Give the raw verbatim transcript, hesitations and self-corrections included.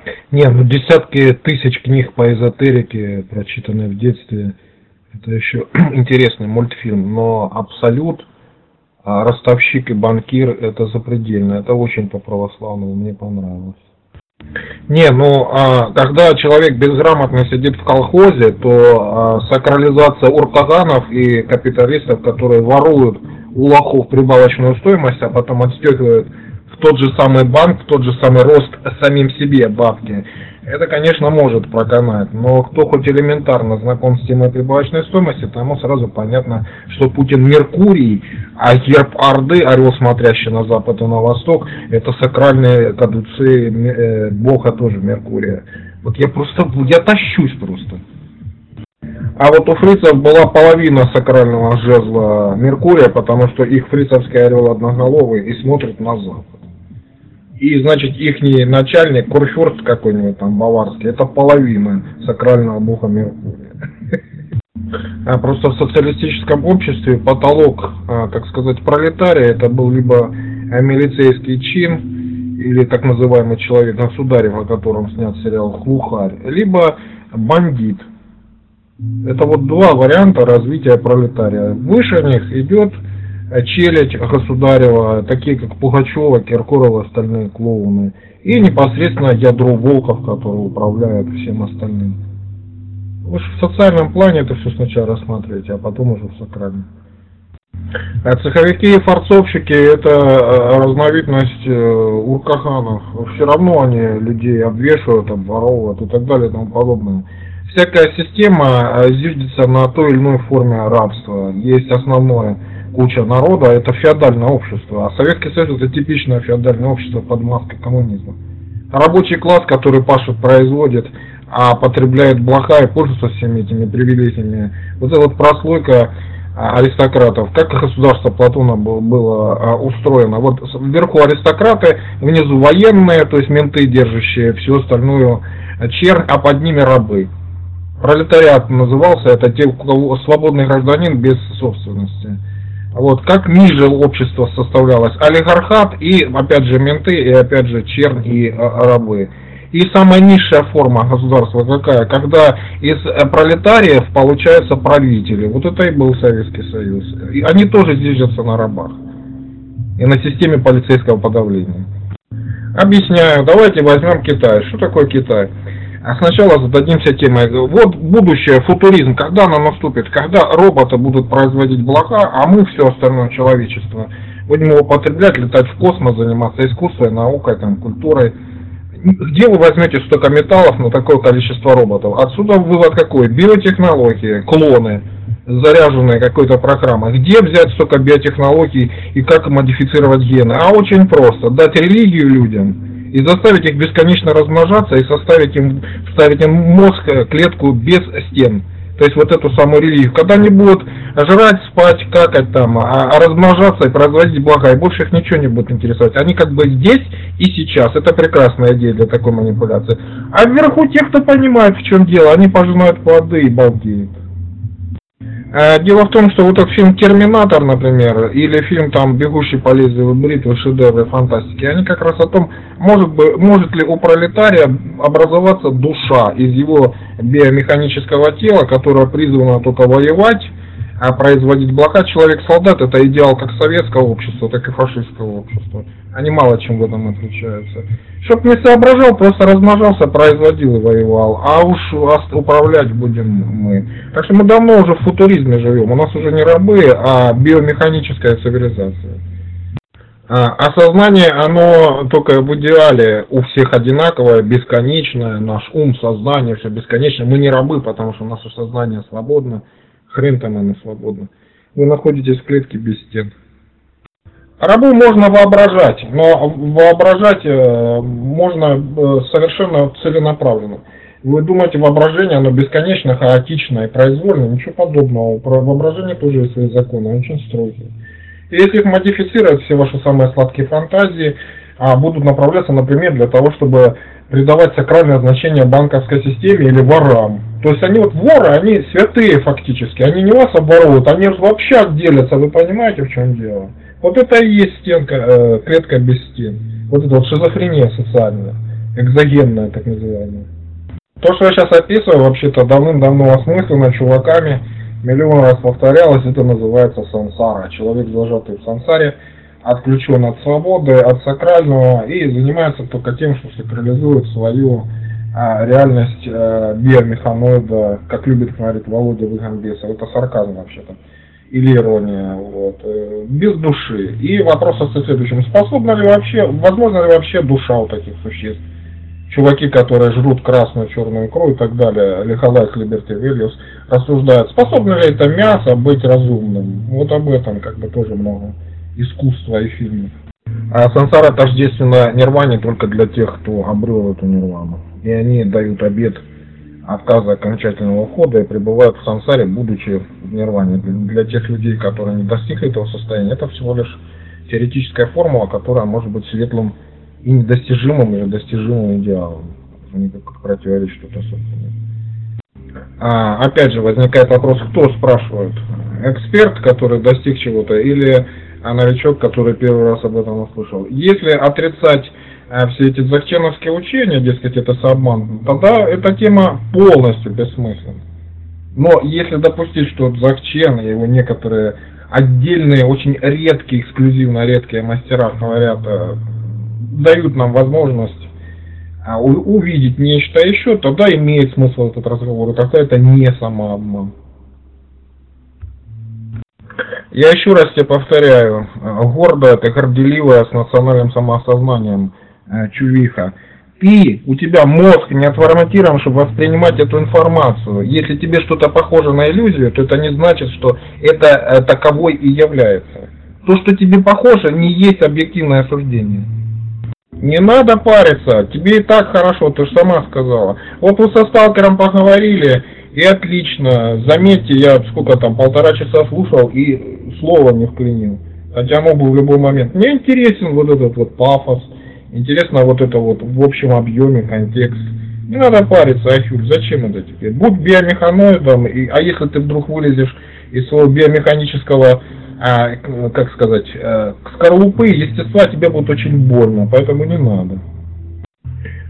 Не, ну десятки тысяч книг по эзотерике, прочитанные в детстве, это еще интересный мультфильм, но Абсолют, а, Ростовщик и банкир это запредельно, это очень по-православному, мне понравилось. Не, ну, а, когда человек безграмотно сидит в колхозе, то а, сакрализация уркаганов и капиталистов, которые воруют у лохов прибавочную стоимость, а потом отстегивают в тот же самый банк, в тот же самый рост самим себе бабки, это, конечно, может проканать, но кто хоть элементарно знаком с темой прибавочной стоимости, тому сразу понятно, что Путин Меркурий, а герб Орды, орел, смотрящий на запад и на восток, это сакральные кадуцы э, бога тоже Меркурия. Вот я просто, я тащусь просто. А вот у фрицев была половина сакрального жезла Меркурия, потому что их фрицевский орел одноголовый и смотрит на запад. И, значит, ихний начальник, курфюрст какой-нибудь там баварский, это половина сакрального бога Меркурия. А просто в социалистическом обществе потолок, так сказать, пролетария, это был либо милицейский чин, или так называемый человек государев, о котором снят сериал «Глухарь», либо бандит. Это вот два варианта развития пролетария. Выше них идет челядь государева, такие как Пугачева, Киркорова, остальные клоуны. И непосредственно ядро волков, которые управляют всем остальным. Вы же в социальном плане это все сначала рассматриваете, а потом уже в сакральном. А цеховики и форцовщики это разновидность уркаганов. Все равно они людей обвешивают, обворовывают и так далее и тому подобное. Всякая система зиждется на той или иной форме рабства. Есть основное куча народа, это феодальное общество. А Советский Союз это типичное феодальное общество под маской коммунизма. Рабочий класс, который пашет, производит, а потребляет блага и пользуется всеми этими привилегиями. Вот эта вот прослойка аристократов, как государство Платона было устроено. Вот вверху аристократы, внизу военные, то есть менты, держащие всю остальную чернь, а под ними рабы. Пролетариат назывался, это те, у кого свободный гражданин без собственности. Вот, как ниже общество составлялось, олигархат и, опять же, менты, и, опять же, чернь и рабы. И самая низшая форма государства какая? Когда из пролетариев получаются правители. Вот это и был Советский Союз. И они тоже зиждятся на рабах. И на системе полицейского подавления. Объясняю. Давайте возьмем Китай. Что такое Китай? А сначала зададимся темой. Вот будущее, футуризм, когда оно наступит? Когда роботы будут производить блага, а мы, все остальное человечество, будем его потреблять, летать в космос, заниматься искусством, наукой, там, культурой. Где вы возьмете столько металлов на такое количество роботов? Отсюда вывод какой? Биотехнологии, клоны, заряженные какой-то программой. Где взять столько биотехнологий и как модифицировать гены? А очень просто. Дать религию людям и заставить их бесконечно размножаться и составить им, вставить им мозг, клетку без стен. То есть вот эту самую религию. Когда они будут жрать, спать, какать там, а, а размножаться и производить блага, и больше их ничего не будет интересовать. Они как бы здесь и сейчас. Это прекрасная идея для такой манипуляции. А вверху те, кто понимает, в чем дело, они пожинают плоды и балдеют. Дело в том, что вот этот фильм «Терминатор», например, или фильм там «Бегущий по лезвию бритвы», шедевры фантастики, они как раз о том, может, бы, может ли у пролетария образоваться душа из его биомеханического тела, которая призвана только воевать, а производить блага. Человек-солдат — это идеал как советского общества, так и фашистского общества. Они мало чем в этом отличаются. Чтоб не соображал, просто размножался, производил и воевал. А уж управлять будем мы. Так что мы давно уже в футуризме живем. У нас уже не рабы, а биомеханическая цивилизация. А сознание, оно только в идеале у всех одинаковое, бесконечное. Наш ум, сознание, все бесконечно. Мы не рабы, потому что наше сознание свободно. Хрен там оно свободно. Вы находитесь в клетке без стен. Рабу можно воображать, но воображать можно совершенно целенаправленно. Вы думаете, воображение, оно бесконечно, хаотично и произвольно? Ничего подобного. Про воображение тоже есть свои законы, очень строгие. И если их модифицировать, все ваши самые сладкие фантазии будут направляться, например, для того, чтобы придавать сакральное значение банковской системе или ворам. То есть они вот воры, они святые фактически, они не вас оборуют, они вообще делятся, вы понимаете, в чем дело? Вот это и есть стенка, э, клетка без стен, вот это вот шизофрения социальная. экзогенная, так называемая. То, что я сейчас описываю, вообще-то давным-давно осмысленно чуваками, миллион раз повторялось, это называется сансара. Человек, зажатый в сансаре, отключен от свободы, от сакрального и занимается только тем, что сакрализует свою а, реальность а, биомеханоида, как любит говорить Володя Выгонбесов. Это сарказм вообще-то. Или ирония, вот, э, без души. И вопрос остается следующим. Способна ли вообще, возможно ли вообще душа у таких существ? Чуваки, которые жрут красную, черную икру и так далее, Лихолайк, Либерти Вильямс, рассуждают, способно ли это мясо быть разумным? Вот об этом как бы тоже много искусства и фильмов. А сансара тождественна нирване только для тех, кто обрел эту нирвану. И они дают обет отказа окончательного ухода и пребывают в сансаре, будучи в нирване. Для тех людей, которые не достигли этого состояния, это всего лишь теоретическая формула, которая может быть светлым и недостижимым или достижимым идеалом. Никак противоречит что-то собственное. А, опять же, возникает вопрос, кто спрашивает? Эксперт, который достиг чего-то, или новичок, который первый раз об этом услышал? Если отрицать а, все эти дзогченовские учения, дескать, это самообман, тогда эта тема полностью бессмысленна. Но если допустить, что дзогчен и его некоторые отдельные, очень редкие, эксклюзивно редкие мастера говорят, дают нам возможность а, у, увидеть нечто еще, тогда имеет смысл этот разговор, и тогда это не самообман. Я еще раз тебе повторяю, гордая, ты горделивая, с национальным самоосознанием э, чувиха. Ты, у тебя мозг не отформатирован, чтобы воспринимать эту информацию. Если тебе что-то похоже на иллюзию, то это не значит, что это э, таковой и является. То, что тебе похоже, не есть объективное суждение. Не надо париться, тебе и так хорошо, ты же сама сказала. Вот вы со сталкером поговорили, и отлично. Заметьте, я сколько там, полтора часа слушал и слова не вклинил. Хотя мог бы в любой момент. Мне интересен вот этот вот пафос, интересно вот это вот в общем объеме контекст. Не надо париться, Ахюль, зачем это теперь? Будь биомеханоидом, и, а если ты вдруг вылезешь из своего биомеханического, а, как сказать, а, скорлупы естества, тебе будет очень больно, поэтому не надо.